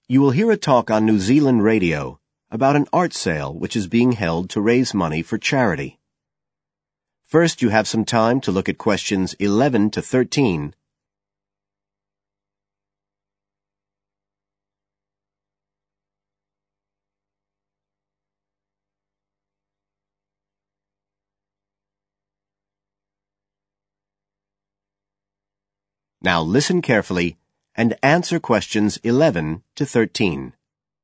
You will hear a talk on New Zealand radio about an art sale which is being held to raise money for charity. First, you have some time to look at questions 11 to 13. Now listen carefully and answer questions 11 to 13.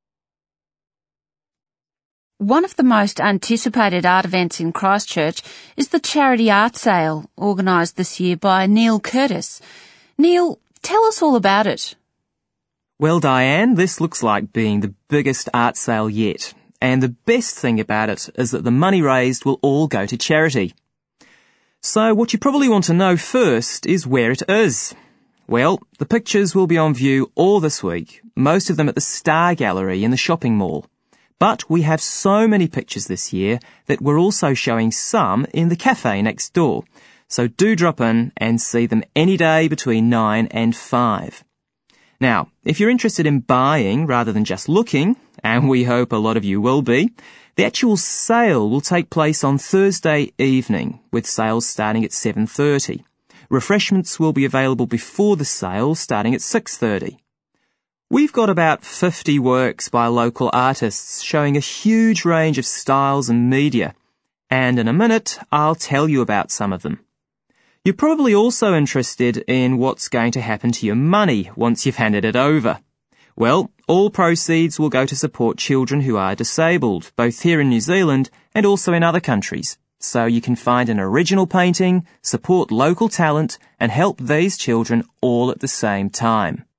One of the most anticipated art events in Christchurch is the Charity Art Sale, organised this year by Neil Curtis. Neil, tell us all about it. Well, Diane, this looks like being the biggest art sale yet. And the best thing about it is that the money raised will all go to charity. So what you probably want to know first is where it is. Well, the pictures will be on view all this week, most of them at the Star Gallery in the shopping mall. But we have so many pictures this year that we're also showing some in the cafe next door. So do drop in and see them any day between 9 and 5. Now, if you're interested in buying rather than just looking, and we hope a lot of you will be, the actual sale will take place on Thursday evening, with sales starting at 7:30. Refreshments will be available before the sale, starting at 6:30. We've got about 50 works by local artists showing a huge range of styles and media, and in a minute I'll tell you about some of them. You're probably also interested in what's going to happen to your money once you've handed it over. Well, all proceeds will go to support children who are disabled, both here in New Zealand and also in other countries. So you can find an original painting, support local talent, and help these children all at the same time.